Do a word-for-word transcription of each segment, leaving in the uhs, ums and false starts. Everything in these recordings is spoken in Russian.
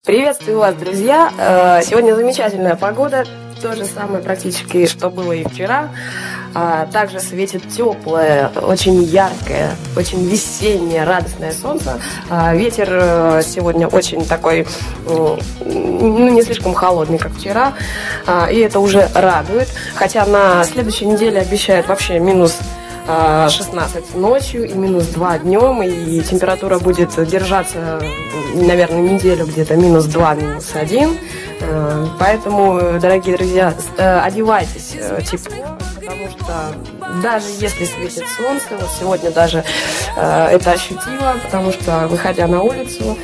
Приветствую вас, друзья! Сегодня замечательная погода, то же самое практически, что было и вчера. Также светит теплое, очень яркое, очень весеннее, радостное солнце. Ветер сегодня очень такой, ну, не слишком холодный, как вчера, и это уже радует. Хотя на следующей неделе обещают вообще минус шестнадцать ночью и минус два днем, и температура будет держаться, наверное, неделю где-то минус два, минус один. Поэтому, дорогие друзья, одевайтесь тепло, потому что даже если светит солнце, вот сегодня даже это ощутимо, потому что, выходя на улицу,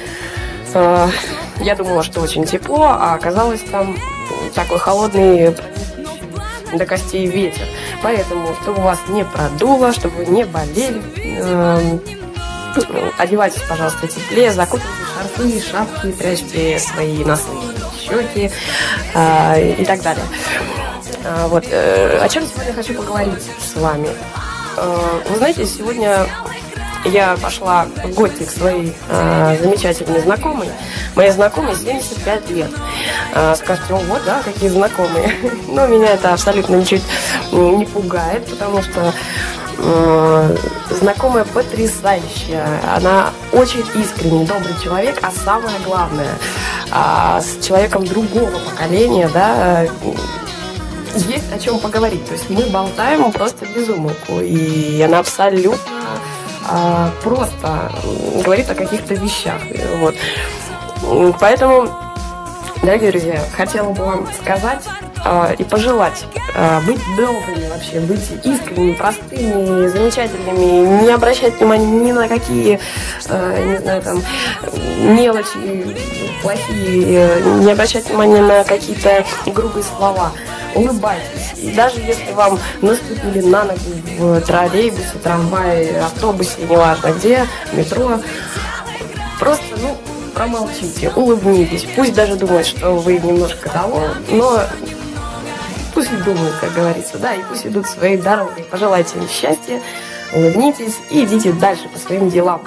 я думала, что очень тепло, а оказалось там такой холодный до костей ветер. Поэтому, чтобы вас не продуло, чтобы вы не болели, э, одевайтесь, пожалуйста, теплее, закутывайте шарфы, шапки, прячьте свои носы, щеки э, и так далее. Э, вот, э, о чем сегодня хочу поговорить с вами. Э, вы знаете, сегодня я пошла в гости к своей э, замечательной знакомой. Моей знакомой семьдесят пять лет. Э, скажете, о, вот, да, какие знакомые. Но меня это абсолютно ничуть не пугает, потому что э, знакомая потрясающая. Она очень искренний, добрый человек, а самое главное, э, с человеком другого поколения, да, есть о чем поговорить. То есть мы болтаем просто без умолку. И она абсолютно а, просто говорит о каких-то вещах. Вот. Поэтому, дорогие друзья, хотела бы вам сказать а, и пожелать а, быть добрыми вообще, быть искренними, простыми, замечательными, не обращать внимания ни на какие, а, не знаю, там, мелочи плохие, не обращать внимания на какие-то грубые слова. Улыбайтесь. И даже если вам наступили на ногу в троллейбусе, трамвае, автобусе, неважно где, метро, просто, ну, промолчите, улыбнитесь. Пусть даже думают, что вы немножко того, но пусть думают, как говорится, да, и пусть идут своей дорогой. Пожелайте им счастья, улыбнитесь и идите дальше по своим делам.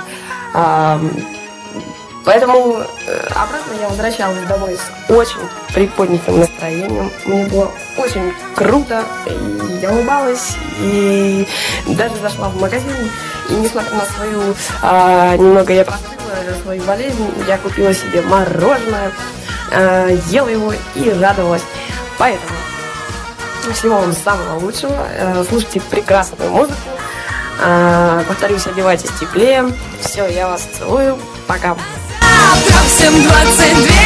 Поэтому обратно я возвращалась домой с очень приподнятым настроением. Мне было очень круто, и я улыбалась, и даже зашла в магазин, и несмотря на свою, а, немного я простыла, свою болезнь, я купила себе мороженое, а, ела его и радовалась. Поэтому всего вам самого лучшего, а, слушайте прекрасную музыку, а, повторюсь, одевайтесь теплее. Все, я вас целую, пока. Всем двадцать две.